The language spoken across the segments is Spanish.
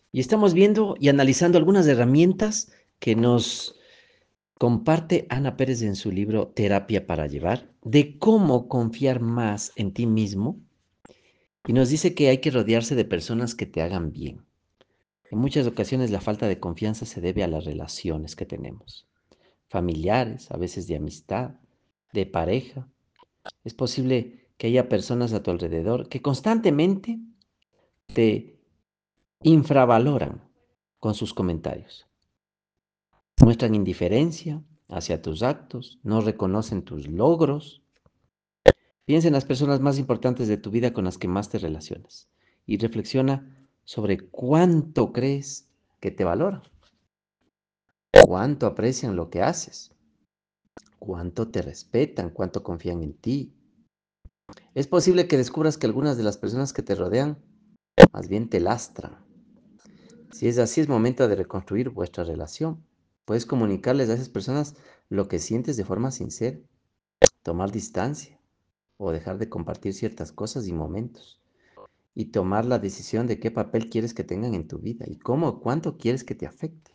Y estamos viendo y analizando algunas herramientas que nos comparte Ana Pérez en su libro Terapia para Llevar, de cómo confiar más en ti mismo. Y nos dice que hay que rodearse de personas que te hagan bien. En muchas ocasiones la falta de confianza se debe a las relaciones que tenemos, familiares, a veces de amistad, de pareja. Es posible que haya personas a tu alrededor que constantemente te infravaloran con sus comentarios. Muestran indiferencia hacia tus actos, no reconocen tus logros. Piensa en las personas más importantes de tu vida con las que más te relacionas y reflexiona sobre cuánto crees que te valoran, cuánto aprecian lo que haces, cuánto te respetan, cuánto confían en ti. Es posible que descubras que algunas de las personas que te rodean más bien te lastran. Si es así, es momento de reconstruir vuestra relación. Puedes comunicarles a esas personas lo que sientes de forma sincera, tomar distancia o dejar de compartir ciertas cosas y momentos y tomar la decisión de qué papel quieres que tengan en tu vida y cómo, cuánto quieres que te afecte.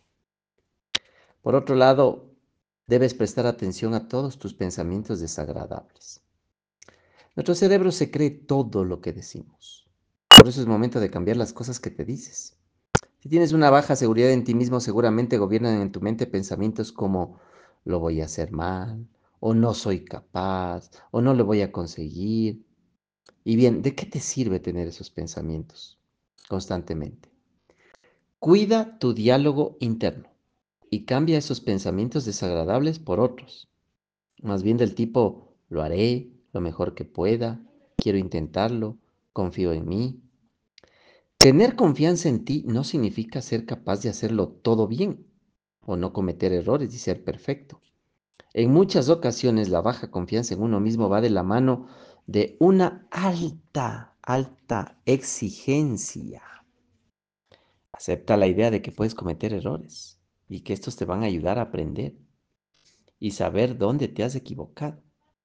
Por otro lado, debes prestar atención a todos tus pensamientos desagradables. Nuestro cerebro se cree todo lo que decimos. Por eso es momento de cambiar las cosas que te dices. Si tienes una baja seguridad en ti mismo, seguramente gobiernan en tu mente pensamientos como lo voy a hacer mal, o no soy capaz, o no lo voy a conseguir. Y bien, ¿de qué te sirve tener esos pensamientos constantemente? Cuida tu diálogo interno y cambia esos pensamientos desagradables por otros, más bien del tipo, lo haré lo mejor que pueda, quiero intentarlo, confío en mí. Tener confianza en ti no significa ser capaz de hacerlo todo bien o no cometer errores y ser perfecto. En muchas ocasiones la baja confianza en uno mismo va de la mano de una alta exigencia. Acepta la idea de que puedes cometer errores y que estos te van a ayudar a aprender y saber dónde te has equivocado,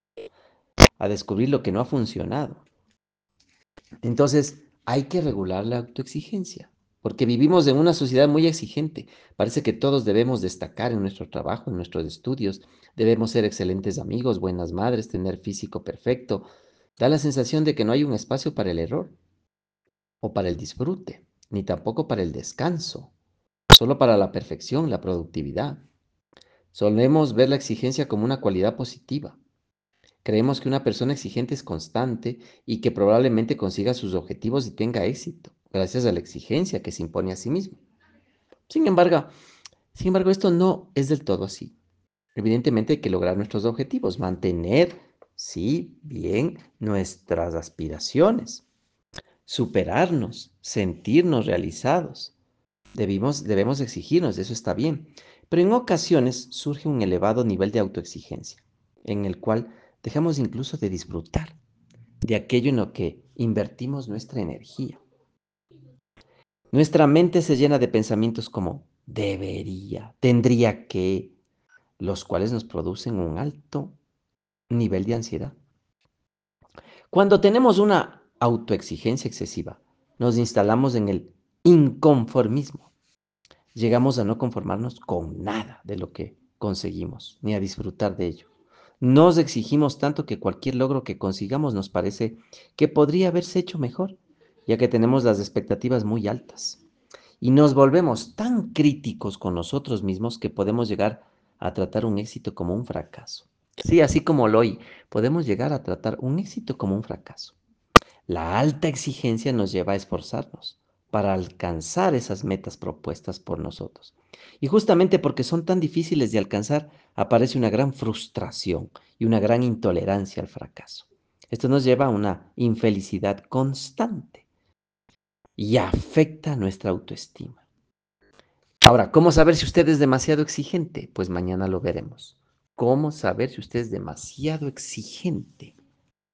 a descubrir lo que no ha funcionado. Entonces, hay que regular la autoexigencia, porque vivimos en una sociedad muy exigente. Parece que todos debemos destacar en nuestro trabajo, en nuestros estudios, debemos ser excelentes amigos, buenas madres, tener físico perfecto. Da la sensación de que no hay un espacio para el error o para el disfrute, ni tampoco para el descanso, solo para la perfección, la productividad. Solemos ver la exigencia como una cualidad positiva. Creemos que una persona exigente es constante y que probablemente consiga sus objetivos y tenga éxito, gracias a la exigencia que se impone a sí mismo. Sin embargo, esto no es del todo así. Evidentemente hay que lograr nuestros objetivos, mantener, sí, bien, nuestras aspiraciones, superarnos, sentirnos realizados. Debemos exigirnos, eso está bien. Pero en ocasiones surge un elevado nivel de autoexigencia, en el cual dejamos incluso de disfrutar de aquello en lo que invertimos nuestra energía. Nuestra mente se llena de pensamientos como debería, tendría que, los cuales nos producen un alto nivel de ansiedad. Cuando tenemos una autoexigencia excesiva, nos instalamos en el inconformismo. Llegamos a no conformarnos con nada de lo que conseguimos, ni a disfrutar de ello. Nos exigimos tanto que cualquier logro que consigamos nos parece que podría haberse hecho mejor, ya que tenemos las expectativas muy altas. Y nos volvemos tan críticos con nosotros mismos que podemos llegar a tratar un éxito como un fracaso. Sí, así como lo hoy, podemos llegar a tratar un éxito como un fracaso. La alta exigencia nos lleva a esforzarnos para alcanzar esas metas propuestas por nosotros. Y justamente porque son tan difíciles de alcanzar, aparece una gran frustración y una gran intolerancia al fracaso. Esto nos lleva a una infelicidad constante y afecta nuestra autoestima. Ahora, ¿cómo saber si usted es demasiado exigente? Pues mañana lo veremos. ¿Cómo saber si usted es demasiado exigente?